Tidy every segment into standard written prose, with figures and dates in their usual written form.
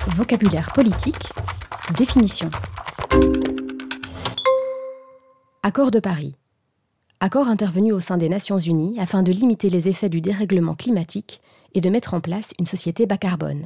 Vocabulaire politique, définition. Accord de Paris. Accord intervenu au sein des Nations Unies afin de limiter les effets du dérèglement climatique et de mettre en place une société bas carbone.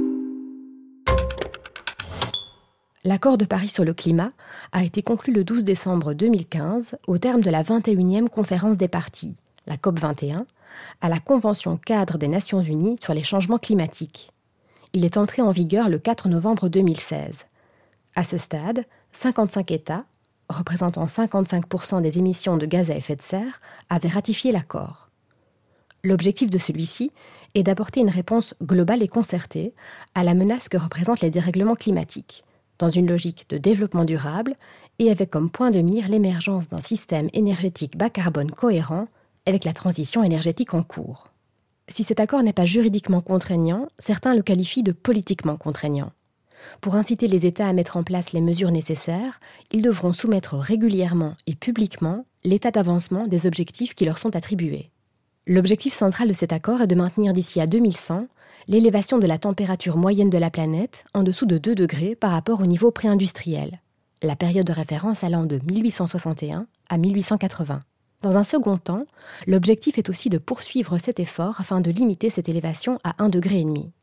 L'accord de Paris sur le climat a été conclu le 12 décembre 2015 au terme de la 21e conférence des parties, la COP21, à la Convention cadre des Nations Unies sur les changements climatiques. Il est entré en vigueur le 4 novembre 2016. À ce stade, 55 États, représentant 55% des émissions de gaz à effet de serre, avaient ratifié l'accord. L'objectif de celui-ci est d'apporter une réponse globale et concertée à la menace que représentent les dérèglements climatiques, dans une logique de développement durable et avec comme point de mire l'émergence d'un système énergétique bas carbone cohérent avec la transition énergétique en cours. Si cet accord n'est pas juridiquement contraignant, certains le qualifient de politiquement contraignant. Pour inciter les États à mettre en place les mesures nécessaires, ils devront soumettre régulièrement et publiquement l'état d'avancement des objectifs qui leur sont attribués. L'objectif central de cet accord est de maintenir d'ici à 2100 l'élévation de la température moyenne de la planète en dessous de 2 degrés par rapport au niveau pré-industriel, la période de référence allant de 1861 à 1880. Dans un second temps, l'objectif est aussi de poursuivre cet effort afin de limiter cette élévation à 1,5 degré.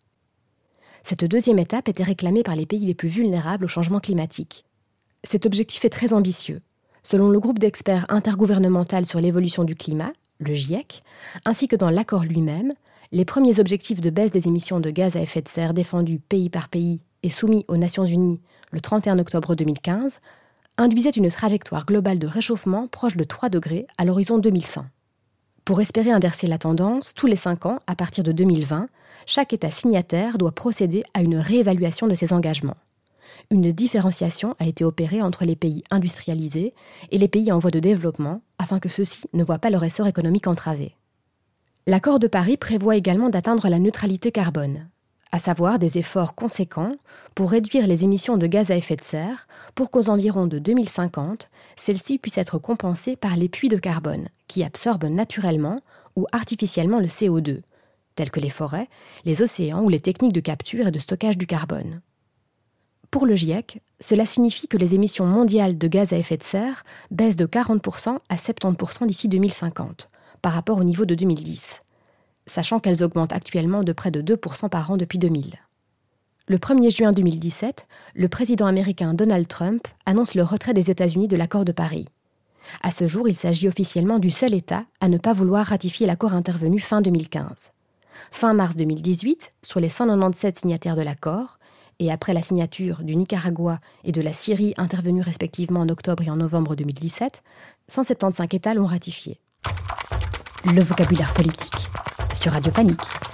Cette deuxième étape était réclamée par les pays les plus vulnérables au changement climatique. Cet objectif est très ambitieux. Selon le groupe d'experts intergouvernemental sur l'évolution du climat, le GIEC, ainsi que dans l'accord lui-même, les premiers objectifs de baisse des émissions de gaz à effet de serre défendus pays par pays et soumis aux Nations Unies le 31 octobre 2015 induisaient une trajectoire globale de réchauffement proche de 3 degrés à l'horizon 2100. Pour espérer inverser la tendance, tous les 5 ans, à partir de 2020, chaque État signataire doit procéder à une réévaluation de ses engagements. Une différenciation a été opérée entre les pays industrialisés et les pays en voie de développement afin que ceux-ci ne voient pas leur essor économique entravé. L'accord de Paris prévoit également d'atteindre la neutralité carbone, à savoir des efforts conséquents pour réduire les émissions de gaz à effet de serre pour qu'aux environs de 2050, celles-ci puissent être compensées par les puits de carbone qui absorbent naturellement ou artificiellement le CO2, tels que les forêts, les océans ou les techniques de capture et de stockage du carbone. Pour le GIEC, cela signifie que les émissions mondiales de gaz à effet de serre baissent de 40% à 70% d'ici 2050, par rapport au niveau de 2010, sachant qu'elles augmentent actuellement de près de 2% par an depuis 2000. Le 1er juin 2017, le président américain Donald Trump annonce le retrait des États-Unis de l'accord de Paris. À ce jour, il s'agit officiellement du seul État à ne pas vouloir ratifier l'accord intervenu fin 2015. Fin mars 2018, sur les 197 signataires de l'accord, et après la signature du Nicaragua et de la Syrie intervenus respectivement en octobre et en novembre 2017, 175 États l'ont ratifié. Le vocabulaire politique sur Radio Panique.